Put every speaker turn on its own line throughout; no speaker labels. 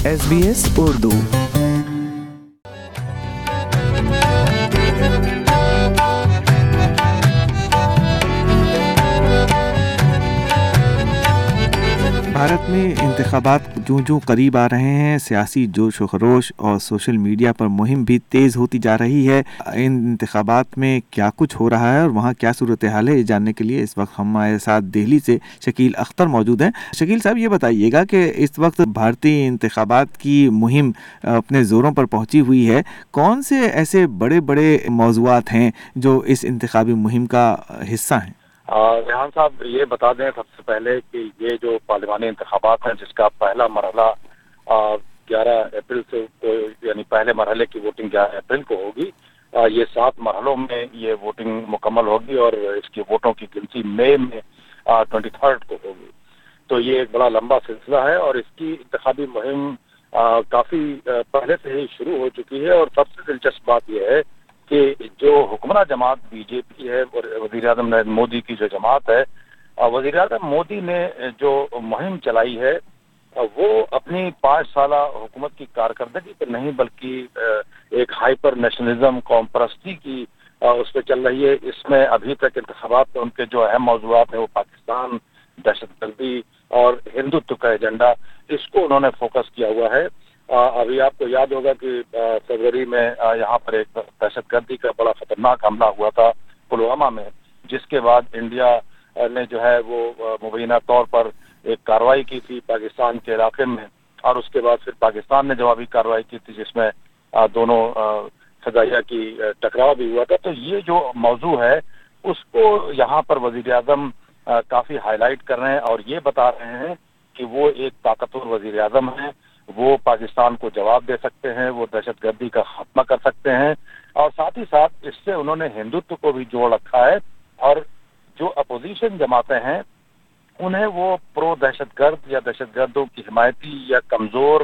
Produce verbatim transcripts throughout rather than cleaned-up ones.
S B S Urdu. Bharat میں انتخابات جوں جوں قریب آ رہے ہیں، سیاسی جوش و خروش اور سوشل میڈیا پر مہم بھی تیز ہوتی جا رہی ہے. ان انتخابات میں کیا کچھ ہو رہا ہے اور وہاں کیا صورتحال ہے، یہ جاننے کے لیے اس وقت ہمارے ساتھ دہلی سے شکیل اختر موجود ہیں. شکیل صاحب، یہ بتائیے گا کہ اس وقت بھارتی انتخابات کی مہم اپنے زوروں پر پہنچی ہوئی ہے. کون سے ایسے بڑے بڑے موضوعات ہیں جو اس انتخابی مہم کا حصہ ہیں؟
ریحان صاحب، یہ بتا دیں سب سے پہلے کہ یہ جو پارلیمانی انتخابات ہیں جس کا پہلا مرحلہ گیارہ اپریل سے یعنی پہلے مرحلے کی ووٹنگ گیارہ اپریل کو ہوگی. یہ سات مرحلوں میں یہ ووٹنگ مکمل ہوگی اور اس کی ووٹوں کی گنتی مئی میں ٹوئنٹی تھرڈ کو ہوگی. تو یہ ایک بڑا لمبا سلسلہ ہے اور اس کی انتخابی مہم کافی پہلے سے ہی شروع ہو چکی ہے. اور سب سے دلچسپ بات یہ ہے کہ جو حکمراں جماعت بی جے پی ہے اور وزیر اعظم نریندر مودی کی جو جماعت ہے، وزیر اعظم مودی نے جو مہم چلائی ہے وہ اپنی پانچ سالہ حکومت کی کارکردگی پر نہیں بلکہ ایک ہائپر نیشنلزم، قوم پرستی کی اس پہ چل رہی ہے. اس میں ابھی تک انتخابات میں ان کے جو اہم موضوعات ہیں وہ پاکستان، دہشت گردی اور ہندوتو کا ایجنڈا، اس کو انہوں نے فوکس کیا ہوا ہے. ابھی آپ کو یاد ہوگا کہ فروری میں یہاں پر ایک دہشت گردی کا بڑا خطرناک حملہ ہوا تھا پلوامہ میں، جس کے بعد انڈیا نے جو ہے وہ مبینہ طور پر ایک کارروائی کی تھی پاکستان کے علاقے میں، اور اس کے بعد پھر پاکستان نے جوابی کارروائی کی تھی جس میں دونوں فضائیہ کی ٹکراؤ بھی ہوا تھا. تو یہ جو موضوع ہے اس کو یہاں پر وزیر اعظم کافی ہائی لائٹ کر رہے ہیں اور یہ بتا رہے ہیں کہ وہ ایک طاقتور وزیر اعظم ہیں، وہ پاکستان کو جواب دے سکتے ہیں، وہ دہشت گردی کا خاتمہ کر سکتے ہیں. اور ساتھ ہی ساتھ اس سے انہوں نے ہندوتو کو بھی جوڑ رکھا ہے اور جو اپوزیشن جماعتیں ہیں انہیں وہ پرو دہشت گرد یا دہشت گردوں کی حمایتی یا کمزور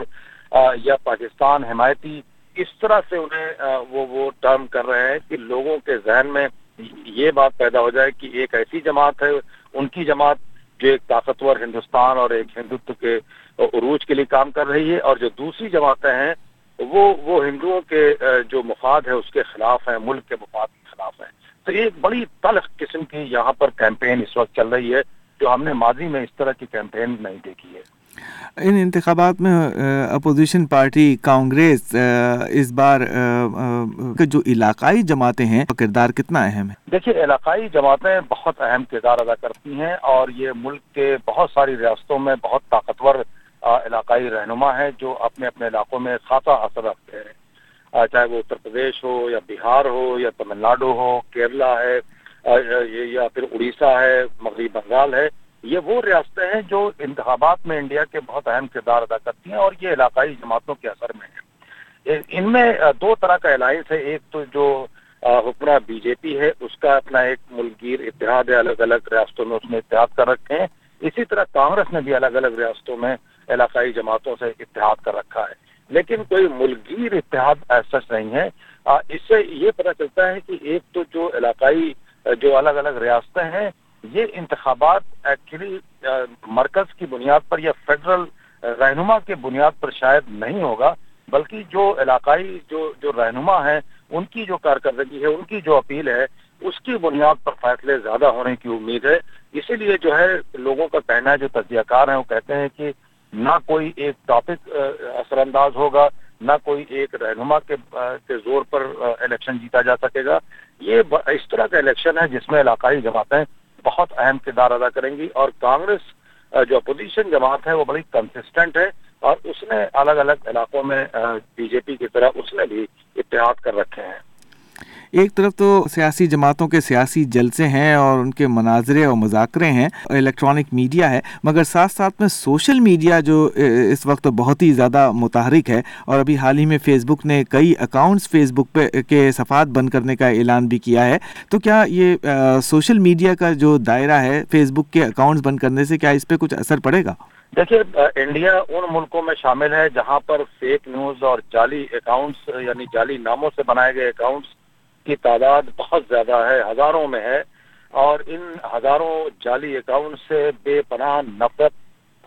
یا پاکستان حمایتی، اس طرح سے انہیں وہ وہ ٹرم کر رہے ہیں کہ لوگوں کے ذہن میں یہ بات پیدا ہو جائے کہ ایک ایسی جماعت ہے، ان کی جماعت جو ایک طاقتور ہندوستان اور ایک ہندوتو کے عروج کے لیے کام کر رہی ہے، اور جو دوسری جماعتیں ہیں وہ وہ ہندوؤں کے جو مفاد ہے اس کے خلاف ہیں، ملک کے مفاد کے خلاف ہیں. تو ایک بڑی تلخ قسم کی یہاں پر کیمپین اس وقت چل رہی ہے جو ہم نے ماضی میں اس طرح کی کیمپین نہیں دیکھی ہے.
ان انتخابات میں اپوزیشن پارٹی کانگریس اس بار جو علاقائی جماعتیں ہیں کردار کتنا اہم ہے؟
دیکھیے، علاقائی جماعتیں بہت اہم کردار ادا کرتی ہیں اور یہ ملک کے بہت ساری ریاستوں میں بہت طاقتور علاقائی رہنما ہیں جو اپنے اپنے علاقوں میں خاصا اثر رکھتے ہیں، چاہے وہ اتر پردیش ہو یا بہار ہو یا تمل ناڈو ہو، کیرلا ہے یا پھر اڑیسہ ہے، مغربی بنگال ہے. یہ وہ ریاستیں ہیں جو انتخابات میں انڈیا کے بہت اہم کردار ادا کرتی ہیں اور یہ علاقائی جماعتوں کے اثر میں ہیں. ان میں دو طرح کا الائنس ہے. ایک تو جو حکمراں بی جے پی ہے اس کا اپنا ایک ملک گیر اتحاد ہے، الگ الگ ریاستوں میں اس نے اتحاد کر رکھے ہیں. اسی طرح کانگریس نے بھی الگ الگ ریاستوں میں علاقائی جماعتوں سے اتحاد کر رکھا ہے، لیکن کوئی ملک گیر اتحاد ایسا نہیں ہے. اس سے یہ پتہ چلتا ہے کہ ایک تو جو علاقائی جو الگ الگ ریاستیں ہیں یہ انتخابات ایکچولی مرکز کی بنیاد پر یا فیڈرل رہنما کے بنیاد پر شاید نہیں ہوگا، بلکہ جو علاقائی جو جو رہنما ہیں ان کی جو کارکردگی ہے، ان کی جو اپیل ہے، اس کی بنیاد پر فیصلے زیادہ ہونے کی امید ہے. اسی لیے جو ہے لوگوں کا کہنا ہے، جو تجزیہ کار ہیں وہ کہتے ہیں کہ نہ کوئی ایک ٹاپک اثر انداز ہوگا، نہ کوئی ایک رہنما کے کے زور پر الیکشن جیتا جا سکے گا. یہ اس طرح کا الیکشن ہے جس میں علاقائی جماعتیں بہت اہم کردار ادا کریں گی اور کانگریس جو اپوزیشن جماعت ہے وہ بڑی کنسسٹنٹ ہے اور اس نے الگ الگ علاقوں میں بی جے پی کی طرح اس نے بھی اتحاد کر رکھے ہیں.
ایک طرف تو سیاسی جماعتوں کے سیاسی جلسے ہیں اور ان کے مناظرے اور مذاکرے ہیں، الیکٹرانک میڈیا ہے، مگر ساتھ ساتھ میں سوشل میڈیا جو اس وقت بہت ہی زیادہ متحرک ہے اور ابھی حال ہی میں فیس بک نے کئی اکاؤنٹس فیس بک پہ کے صفحات بند کرنے کا اعلان بھی کیا ہے. تو کیا یہ سوشل میڈیا کا جو دائرہ ہے فیس بک کے اکاؤنٹس بند کرنے سے کیا اس پہ کچھ اثر پڑے گا؟
دیکھیے، انڈیا ان ملکوں میں شامل ہے جہاں پر فیک نیوز اور جعلی اکاؤنٹس یعنی جعلی ناموں سے بنائے گئے اکاؤنٹس کی تعداد بہت زیادہ ہے، ہزاروں میں ہے، اور ان ہزاروں جعلی اکاؤنٹ سے بے پناہ نفرت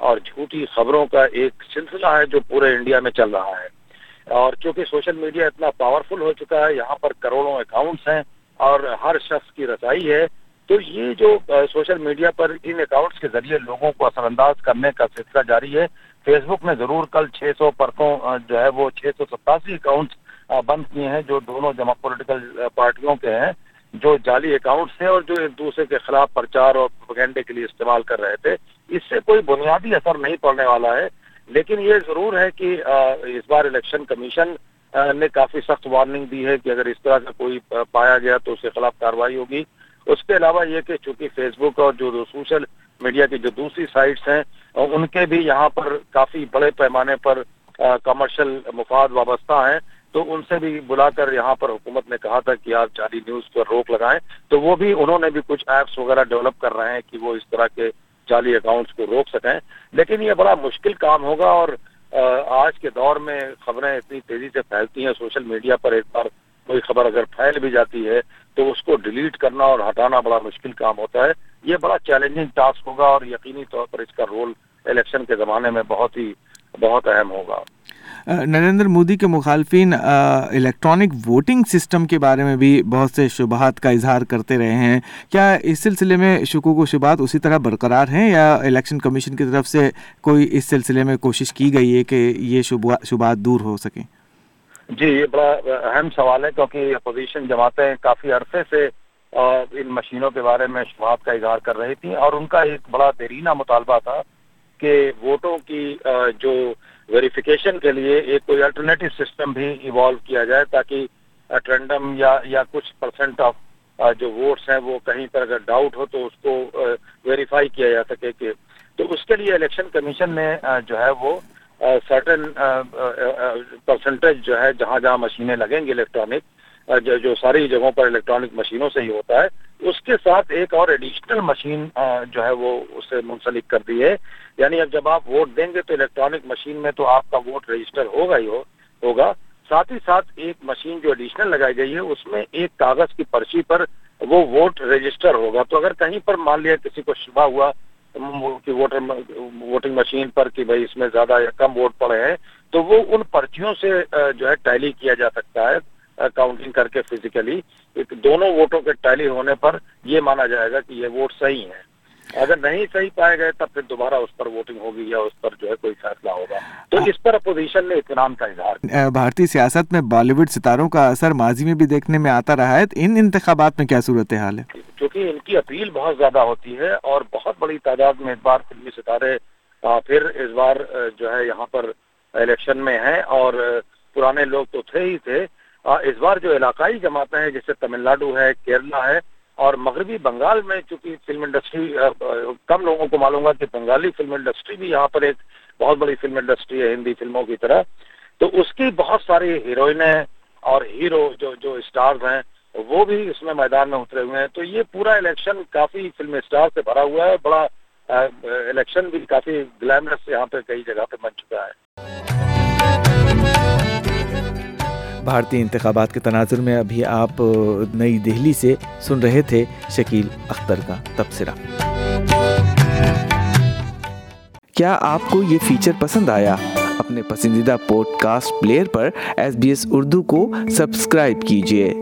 اور جھوٹی خبروں کا ایک سلسلہ ہے جو پورے انڈیا میں چل رہا ہے. اور چونکہ سوشل میڈیا اتنا پاورفل ہو چکا ہے، یہاں پر کروڑوں اکاؤنٹس ہیں اور ہر شخص کی رسائی ہے، تو یہ جو سوشل میڈیا پر ان اکاؤنٹس کے ذریعے لوگوں کو اثر انداز کرنے کا سلسلہ جاری ہے. فیس بک نے ضرور کل چھ سو پرتوں جو ہے وہ چھ سو ستاسی اکاؤنٹس بند کیے ہیں جو دونوں جمع پولیٹیکل پارٹیوں کے ہیں، جو جعلی اکاؤنٹس ہیں اور جو ایک دوسرے کے خلاف پرچار اور پروپیگنڈے کے لیے استعمال کر رہے تھے. اس سے کوئی بنیادی اثر نہیں پڑنے والا ہے، لیکن یہ ضرور ہے کہ اس بار الیکشن کمیشن نے کافی سخت وارننگ دی ہے کہ اگر اس طرح کا کوئی پایا گیا تو اس کے خلاف کارروائی ہوگی. اس کے علاوہ یہ کہ چونکہ فیس بک اور جو سوشل میڈیا کی جو دوسری سائٹس ہیں ان کے بھی یہاں پر کافی بڑے پیمانے پر کمرشل مفاد وابستہ ہیں، تو ان سے بھی بلا کر یہاں پر حکومت نے کہا تھا کہ آپ جعلی نیوز پر روک لگائیں، تو وہ بھی انہوں نے بھی کچھ ایپس وغیرہ ڈیولپ کر رہے ہیں کہ وہ اس طرح کے جعلی اکاؤنٹس کو روک سکیں. لیکن یہ بڑا مشکل کام ہوگا، اور آج کے دور میں خبریں اتنی تیزی سے پھیلتی ہیں سوشل میڈیا پر، ایک بار کوئی خبر اگر پھیل بھی جاتی ہے تو اس کو ڈیلیٹ کرنا اور ہٹانا بڑا مشکل کام ہوتا ہے. یہ بڑا چیلنجنگ ٹاسک ہوگا اور یقینی طور پر اس کا رول الیکشن کے زمانے میں بہت ہی بہت اہم ہوگا.
نریندر مودی کے مخالفین الیکٹرانک ووٹنگ سسٹم کے بارے میں بھی بہت سے شبہات کا اظہار کرتے رہے ہیں. کیا اس سلسلے میں شکوک و شبہات اسی طرح برقرار ہیں یا الیکشن کمیشن کی طرف سے کوئی اس سلسلے میں کوشش کی گئی ہے کہ یہ شبہات دور ہو سکیں؟
جی، یہ بڑا اہم سوال ہے کیونکہ اپوزیشن جماعتیں کافی عرصے سے ان مشینوں کے بارے میں شبہات کا اظہار کر رہی تھیں، اور ان کا ایک بڑا دیرینہ مطالبہ تھا کہ ووٹوں کی جو ویریفیکیشن کے لیے ایک کوئی الٹرنیٹو سسٹم بھی ایوالو کیا جائے تاکہ ٹرینڈم یا یا کچھ پرسنٹ آف جو ووٹس ہیں وہ کہیں پر اگر ڈاؤٹ ہو تو اس کو ویریفائی کیا جا سکے. کہ تو اس کے لیے الیکشن کمیشن نے جو ہے وہ سرٹن پرسنٹیج جو ہے جہاں جہاں مشینیں لگیں گی الیکٹرانک، جو, جو ساری جگہوں پر الیکٹرانک مشینوں سے ہی ہوتا ہے، اس کے ساتھ ایک اور ایڈیشنل مشین جو ہے وہ اسے منسلک کر دی ہے. یعنی اب جب آپ ووٹ دیں گے تو الیکٹرانک مشین میں تو آپ کا ووٹ رجسٹر ہوگا ہی ہو ہوگا ساتھ ہی ساتھ ایک مشین جو ایڈیشنل لگائی گئی ہے اس میں ایک کاغذ کی پرچی پر وہ ووٹ رجسٹر ہوگا. تو اگر کہیں پر مان لیا کسی کو شبہ ہوا کہ ووٹر ووٹنگ مشین پر کہ بھائی اس میں زیادہ یا کم ووٹ پڑے ہیں، تو وہ ان پرچیوں سے جو ہے ٹیلی کیا جا سکتا ہے کاؤنٹنگ کر کے فزیکلی. دونوں ووٹوں کے ٹیلی ہونے پر یہ مانا جائے گا کہ یہ ووٹ صحیح ہیں. اگر نہیں صحیح پائے گئے تب پھر دوبارہ اس پر ووٹنگ ہوگی یا اس پر جو ہے کوئی فیصلہ ہوگا. تو اس پر اپوزیشن نے اطمینان کا اظہار کیا.
بھارتی سیاست میں بالی ووڈ ستاروں کا اثر ماضی میں بھی دیکھنے میں آتا رہا ہے، ان انتخابات میں کیا صورتحال ہے؟
کیونکہ ان کی اپیل بہت زیادہ ہوتی ہے اور بہت بڑی تعداد میں اس بار فلمی ستارے پھر اس بار جو ہے یہاں پر الیکشن میں ہیں، اور پرانے لوگ تو تھے ہی تھے. اس بار جو علاقائی جماعتیں ہیں جیسے تمل ناڈو ہے، کیرلا ہے اور مغربی بنگال میں، چونکہ فلم انڈسٹری کم لوگوں کو معلوم ہے کہ بنگالی فلم انڈسٹری بھی یہاں پر ایک بہت بڑی فلم انڈسٹری ہے ہندی فلموں کی طرح، تو اس کی بہت ساری ہیروئنیں اور ہیرو جو جو اسٹارز ہیں وہ بھی اس میں میدان میں اترے ہوئے ہیں. تو یہ پورا الیکشن کافی فلم اسٹار سے بھرا ہوا ہے. بڑا الیکشن بھی کافی گلیمرس یہاں پہ کئی جگہ پہ بن چکا ہے.
بھارتی انتخابات کے تناظر میں ابھی آپ نئی دہلی سے سن رہے تھے شکیل اختر کا تبصرہ. کیا آپ کو یہ فیچر پسند آیا؟ اپنے پسندیدہ پوڈ کاسٹ پلیئر پر ایس بی ایس اردو کو سبسکرائب کیجیے.